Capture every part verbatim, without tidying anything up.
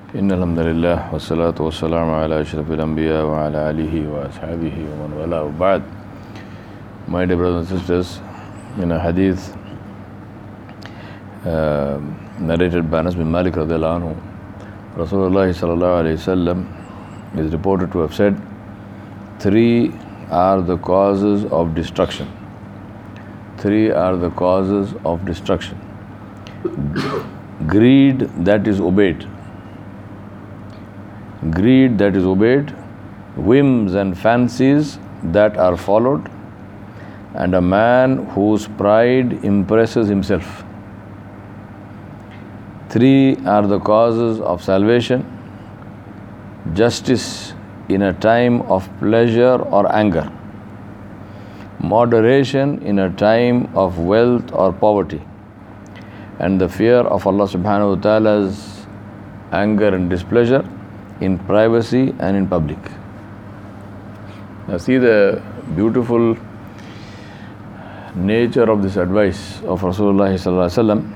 إن الحمد لله والصلاة والسلام على أشرف الأنبياء وعلى آله وأصحابه ومن والاه وبعد. My dear brothers and sisters, in a hadith uh, narrated by Anas bin Malik radiallahu anhu, Rasulullah sallallahu alayhi wasallam is reported to have said, three are the causes of destruction. Three are the causes of destruction. Greed that is obeyed. Greed that is obeyed, whims and fancies that are followed, and a man whose pride impresses himself. Three are the causes of salvation: justice in a time of pleasure or anger, moderation in a time of wealth or poverty, and the fear of Allah subhanahu wa ta'ala's anger and displeasure in privacy and in public. Now see the beautiful nature of this advice of Rasulullah sallallahu alaihi wasallam.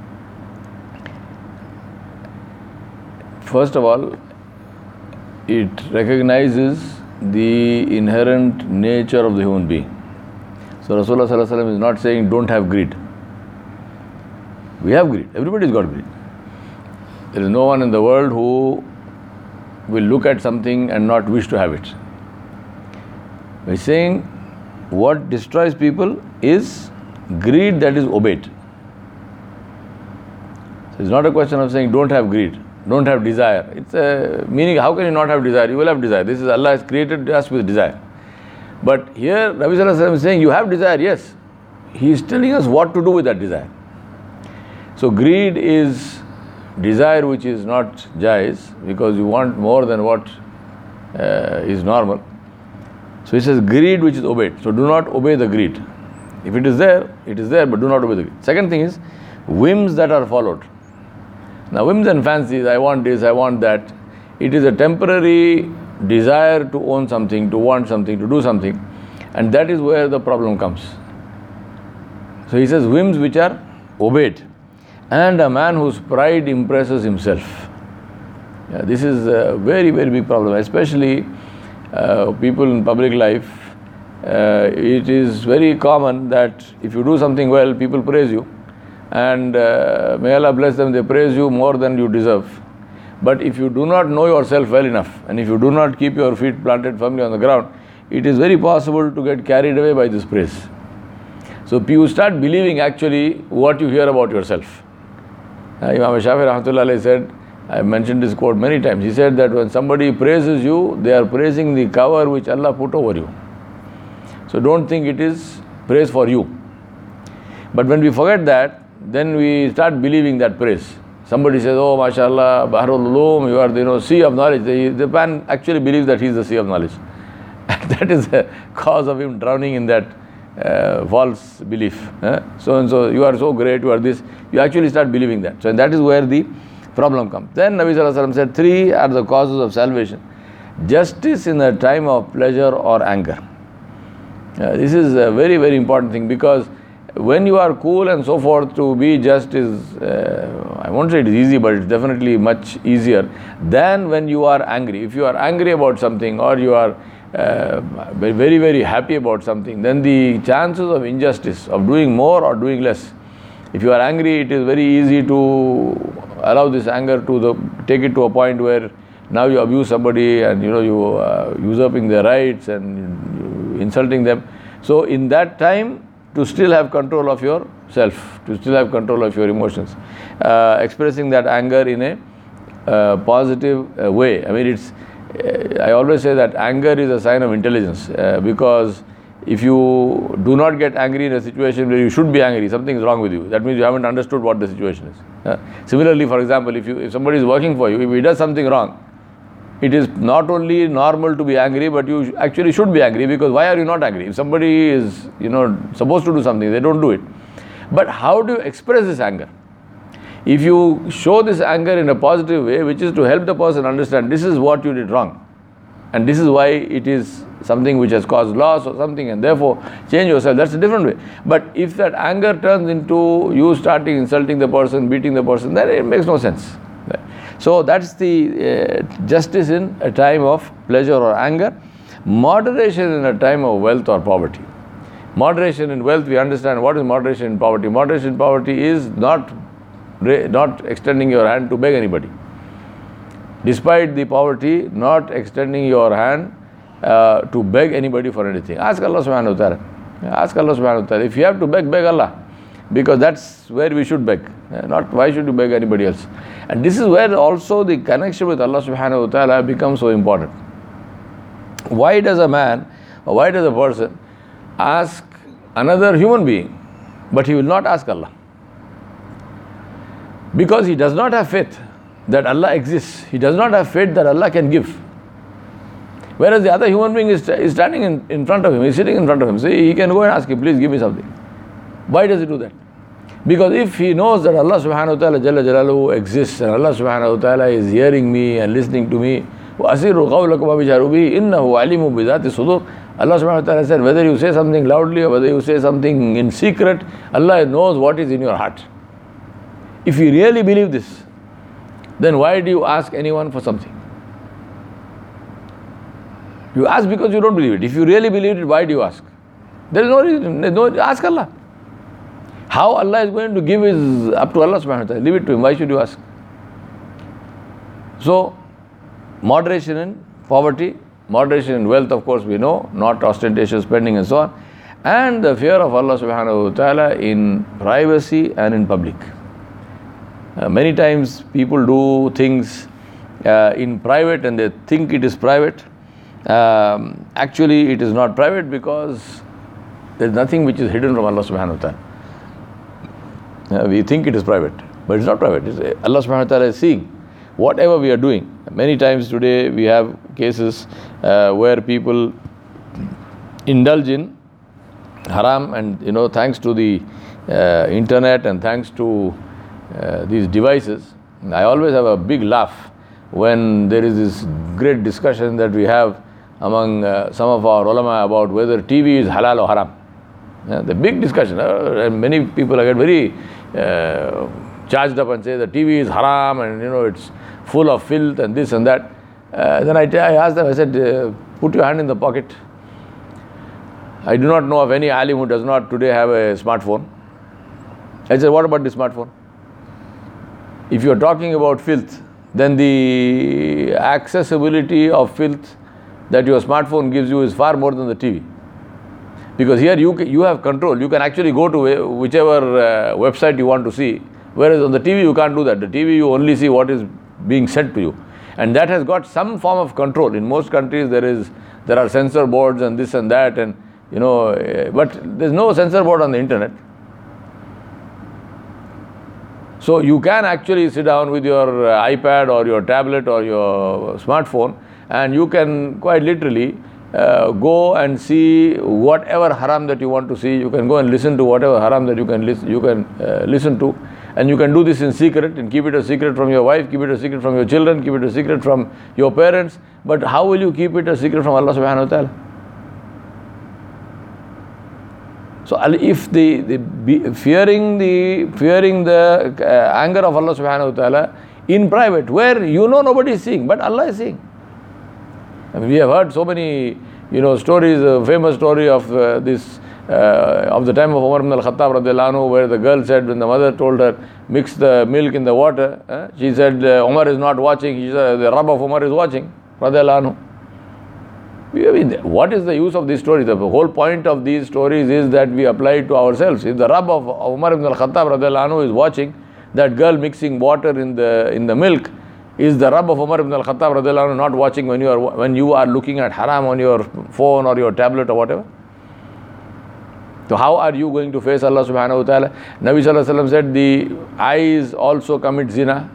First of all, it recognizes the inherent nature of the human being. So Rasulullah sallallahu alaihi wasallam is not saying don't have greed. We have greed. Everybody's got greed. There is no one in the world who will look at something and not wish to have it. By saying what destroys people is greed that is obeyed. So it's not a question of saying don't have greed, don't have desire. It's a meaning, how can you not have desire? You will have desire. This is Allah has created us with desire. But here Nabi sallallahu alaihi wasallam is saying you have desire, yes. He is telling us what to do with that desire. So greed is desire which is not jais, because you want more than what uh, is normal. So he says greed which is obeyed. So do not obey the greed. If it is there, it is there, but do not obey the greed. Second thing is whims that are followed. Now whims and fancies, I want this, I want that. It is a temporary desire to own something, to want something, to do something, and that is where the problem comes. So he says whims which are obeyed, and a man whose pride impresses himself. Yeah, this is a very, very big problem, especially uh, people in public life. Uh, it is very common that if you do something well, people praise you, and uh, may Allah bless them, they praise you more than you deserve. But if you do not know yourself well enough, and if you do not keep your feet planted firmly on the ground, it is very possible to get carried away by this praise. So you start believing actually what you hear about yourself. Uh, Imam Shafi rahmatullah alayhi said, I have mentioned this quote many times, he said that when somebody praises you, they are praising the cover which Allah put over you. So don't think it is praise for you. But when we forget that, then we start believing that praise. Somebody says, oh mashallah, Bahrul Ulum, you are the you know, sea of knowledge. The, the man actually believes that he is the sea of knowledge. And that is the cause of him drowning in that Uh, false belief. Eh? So and so, you are so great, you are this. You actually start believing that. So and that is where the problem comes. Then Nabi sallallahu alaihi wasallam said, three are the causes of salvation: justice in a time of pleasure or anger. Uh, this is a very, very important thing, because when you are cool and so forth, to be just is, uh, I won't say it is easy, but it's definitely much easier than when you are angry. If you are angry about something, or you are Uh, very, very happy about something, then the chances of injustice, of doing more or doing less. If you are angry, it is very easy to allow this anger to the, take it to a point where now you abuse somebody, and you know you uh, usurping their rights and you insulting them. So in that time, to still have control of yourself, to still have control of your emotions, uh, expressing that anger in a uh, positive uh, way. I mean, it's I always say that anger is a sign of intelligence, uh, because if you do not get angry in a situation where you should be angry, something is wrong with you. That means you haven't understood what the situation is. Uh, similarly, for example, if you if somebody is working for you, if he does something wrong, it is not only normal to be angry, but you actually should be angry, because why are you not angry? If somebody is you know supposed to do something, they don't do it. But how do you express this anger? If you show this anger in a positive way, which is to help the person understand this is what you did wrong, and this is why it is something which has caused loss or something, and therefore change yourself. That's a different way. But if that anger turns into you starting insulting the person, beating the person, then it makes no sense. So that's the uh, justice in a time of pleasure or anger. Moderation in a time of wealth or poverty. Moderation in wealth, we understand what is moderation in poverty. Moderation in poverty is not, not extending your hand to beg anybody. Despite the poverty, not extending your hand uh, to beg anybody for anything. Ask Allah subhanahu wa ta'ala. Ask Allah subhanahu wa ta'ala. If you have to beg, beg Allah. Because that's where we should beg. Not why should you beg anybody else. And this is where also the connection with Allah subhanahu wa ta'ala becomes so important. Why does a man, or why does a person ask another human being, but he will not ask Allah? Because he does not have faith that Allah exists. He does not have faith that Allah can give. Whereas the other human being is, is standing in, in front of him, he's sitting in front of him. So he can go and ask him, please give me something. Why does he do that? Because if he knows that Allah subhanahu wa ta'ala Jalla Jalaluhu exists and Allah subhanahu wa ta'ala is hearing me and listening to me, وَأَسِرُّ قَوْلَكُمْ وَبِجَهْرُوا بِهِ إِنَّهُ عَلِيمٌ بِذَاتِ الصُّدُورِ. Allah subhanahu wa ta'ala said, whether you say something loudly or whether you say something in secret, Allah knows what is in your heart. If you really believe this, then why do you ask anyone for something? You ask because you don't believe it. If you really believe it, why do you ask? There is no reason. There is no, ask Allah. How Allah is going to give is up to Allah subhanahu wa ta'ala. Leave it to Him. Why should you ask? So, moderation in poverty, moderation in wealth, of course we know, not ostentatious spending and so on, and the fear of Allah subhanahu wa ta'ala in privacy and in public. Uh, many times people do things uh, in private and they think it is private. Um, actually it is not private because there is nothing which is hidden from Allah subhanahu wa ta'ala. Uh, we think it is private, but it's not private. It's, uh, Allah subhanahu wa ta'ala is seeing whatever we are doing. Many times today we have cases uh, where people indulge in haram, and you know, thanks to the uh, internet and thanks to uh, these devices, I always have a big laugh when there is this great discussion that we have among uh, some of our ulama about whether T V is halal or haram. Yeah, the big discussion, uh, and many people get very uh, charged up and say that T V is haram and you know it's full of filth and this and that. Uh, then I, t- I asked them, I said, uh, put your hand in the pocket. I do not know of any alim who does not today have a smartphone. I said, what about the smartphone? If you are talking about filth, then the accessibility of filth that your smartphone gives you is far more than the T V. Because here you you have control. You can actually go to whichever uh, website you want to see. Whereas on the T V you can't do that. The T V you only see what is being sent to you. And that has got some form of control. In most countries there is there are censor boards and this and that, and you know, uh, but there's no censor board on the internet. So you can actually sit down with your uh, iPad or your tablet or your smartphone, and you can quite literally uh, go and see whatever haram that you want to see. You can go and listen to whatever haram that you can listen you can uh, listen to, and you can do this in secret and keep it a secret from your wife, keep it a secret from your children, keep it a secret from your parents. But how will you keep it a secret from Allah subhanahu wa ta'ala? So if the, the be, fearing the fearing the uh, anger of Allah subhanahu wa ta'ala in private, where you know nobody is seeing, but Allah is seeing. I mean, we have heard so many, you know, stories. A famous story of uh, this uh, of the time of Umar ibn al-Khattab radiallahu anhu, where the girl said, when the mother told her, mix the milk in the water, uh, she said, uh, Umar is not watching. She said, the Rabb of Umar is watching radiallahu anhu. I mean, what is the use of these stories? The whole point of these stories is that we apply it to ourselves. If the Rabb of Umar ibn al-Khattab radiallahu anhu is watching that girl mixing water in the in the milk, is the Rabb of Umar ibn al-Khattab radiallahu anhu not watching when you are when you are looking at haram on your phone or your tablet or whatever? So how are you going to face Allah subhanahu wa ta'ala? Nabi sallallahu alaihi wasallam said the eyes also commit zina.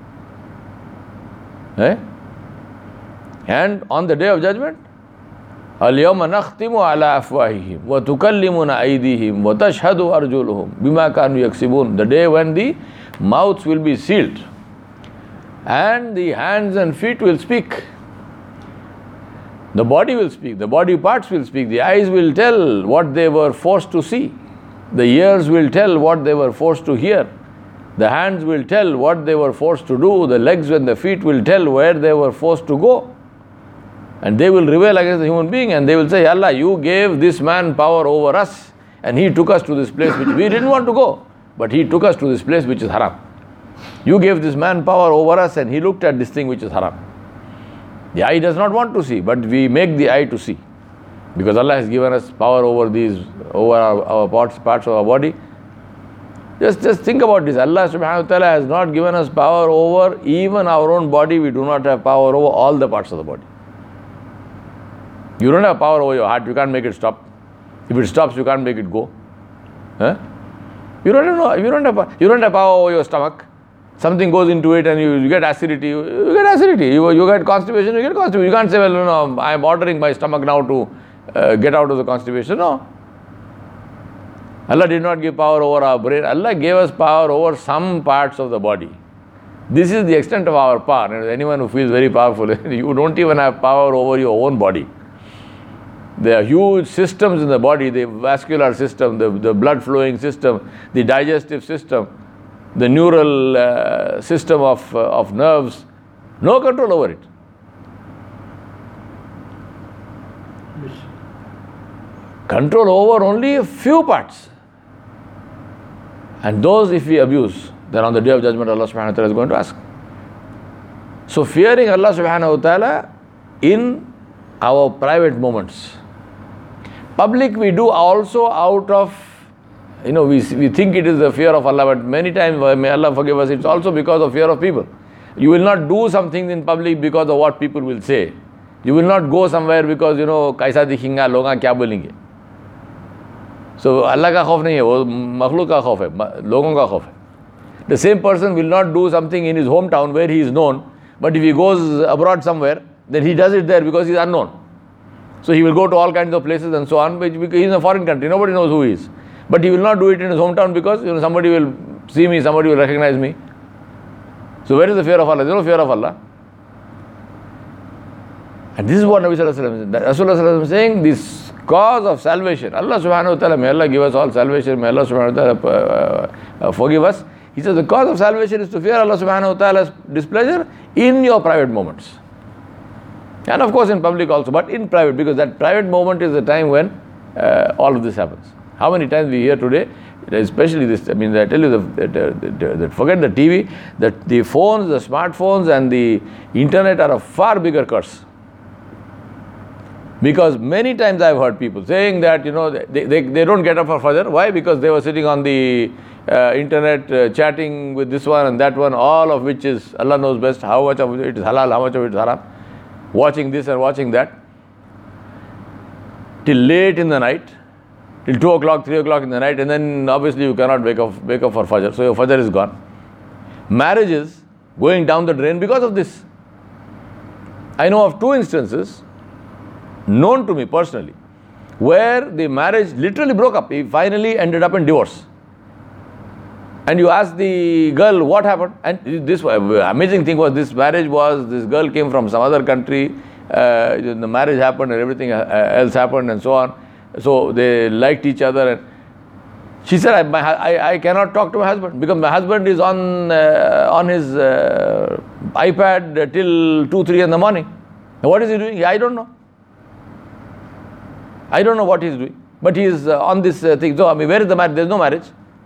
Eh? And on the day of judgment, اليوم نختم على أفواههم وتكلمنا أيديهم وتشهد أرجلهم بما كانوا يكسبون. The day when the mouths will be sealed and the hands and feet will speak. The body will speak, the body parts will speak, the eyes will tell what they were forced to see, the ears will tell what they were forced to hear, The hands will tell what they were forced to do. The legs and the feet will tell where they were forced to go. And they will rebel against the human being and they will say, Allah, you gave this man power over us and he took us to this place which we didn't want to go. But he took us to this place which is haram. You gave this man power over us and he looked at this thing which is haram. The eye does not want to see, but we make the eye to see. Because Allah has given us power over these, over our, our parts, parts of our body. Just, just think about this. Allah subhanahu wa ta'ala has not given us power over even our own body. We do not have power over all the parts of the body. You don't have power over your heart. You can't make it stop. If it stops, you can't make it go. Huh? You don't have, you don't have, you don't have power over your stomach. Something goes into it and you, you get acidity. You, you get acidity. You, you get constipation. You get constipation. You can't say, well, you know, I am ordering my stomach now to uh, get out of the constipation. No. Allah did not give power over our brain. Allah gave us power over some parts of the body. This is the extent of our power. And anyone who feels very powerful, you don't even have power over your own body. There are huge systems in the body, the vascular system, the, the blood flowing system, the digestive system, the neural uh, system of, uh, of nerves. No control over it. Control over only a few parts. And those if we abuse, then on the day of judgment Allah subhanahu wa ta'ala is going to ask. So fearing Allah subhanahu wa ta'ala in our private moments. Public we do also out of, you know, we, we think it is the fear of Allah, but many times, may Allah forgive us, it's also because of fear of people. You will not do something in public because of what people will say. You will not go somewhere because, you know, kaisa dikhinga, loga kya bolenge. So Allah ka khauf nahi hai, wo makhluk ka khauf hai, logon ka khauf hai. The same person will not do something in his hometown where he is known, but if he goes abroad somewhere, then he does it there because he is unknown. So he will go to all kinds of places and so on, which because he is in a foreign country, nobody knows who he is. But he will not do it in his hometown because, you know, somebody will see me, somebody will recognize me. So where is the fear of Allah? There is no fear of Allah. And this is what Nabi Sallallahu Alaihi Wasallam is saying. Rasulullah is saying this cause of salvation. Allah subhanahu wa ta'ala, may Allah give us all salvation, may Allah subhanahu wa ta'ala uh, uh, forgive us. He says the cause of salvation is to fear Allah subhanahu wa ta'ala's displeasure in your private moments. And of course in public also, but in private, because that private moment is the time when uh, all of this happens. How many times we hear today, especially this, I mean, I tell you, that, that, that forget the T V, that the phones, the smartphones and the internet are a far bigger curse. Because many times I've heard people saying that, you know, they, they, they don't get up for Fajr. Why? Because they were sitting on the uh, internet uh, chatting with this one and that one, all of which is, Allah knows best, how much of it is halal, how much of it is haram. Watching this and watching that. Till late in the night. Till two o'clock, three o'clock in the night. And then obviously you cannot wake up, wake up for Fajr. So your Fajr is gone. Marriages going down the drain because of this. I know of two instances known to me personally, where the marriage literally broke up. He finally ended up in divorce. And you ask the girl what happened, and this amazing thing was, this marriage was, this girl came from some other country, uh, the marriage happened and everything else happened and so on. So they liked each other, and she said, I, my, I, I cannot talk to my husband because my husband is on uh, on his uh, iPad till two, three in the morning. Now what is he doing? I don't know. I don't know what he's doing, but he is uh, on this uh, thing. So, I mean, where is the marriage? There is no marriage.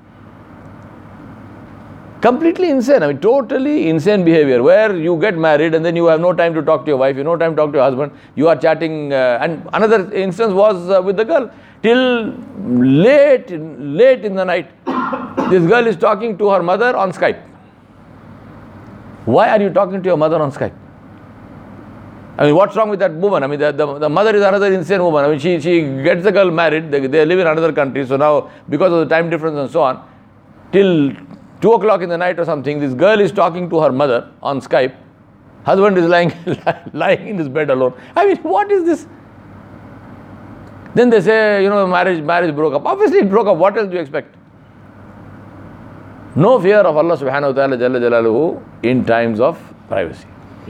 Completely insane. I mean, totally insane behavior where you get married and then you have no time to talk to your wife, you have no time to talk to your husband, you are chatting. Uh, and another instance was uh, with the girl. Till late, late in the night, this girl is talking to her mother on Skype. Why are you talking to your mother on Skype? I mean, what's wrong with that woman? I mean, the, the, the mother is another insane woman. I mean, she, she gets the girl married, they, they live in another country, so now, because of the time difference and so on, till two o'clock in the night or something, this girl is talking to her mother on Skype, husband is lying, lying in his bed alone. I mean, what is this? Then they say, you know, marriage, marriage broke up. Obviously it broke up, what else do you expect? No fear of Allah subhanahu wa ta'ala jalla jalaluhu in times of privacy.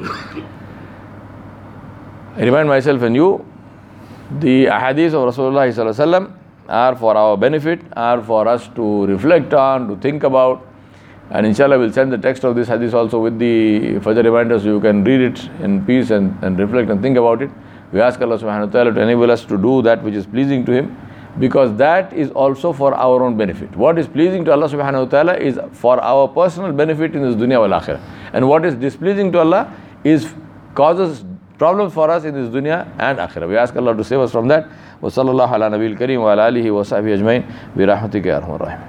I remind myself and you, the ahadith of Rasulullah sallallahu alaihi wasallam are for our benefit, are for us to reflect on, to think about. And inshallah we'll send the text of this hadith also with the further reminders, so you can read it in peace and, and reflect and think about it. We ask Allah subhanahu wa ta'ala to enable us to do that which is pleasing to Him, because that is also for our own benefit. What is pleasing to Allah subhanahu wa ta'ala is for our personal benefit in this dunya wal akhirah. And what is displeasing to Allah is causes problems for us in this dunya and akhirah. We ask Allah to save us from that. Wa sallallahu ala nabiyil kareem wa ala alihi wa sahbihi ajmain bi rahmatika ya arhamar rahim.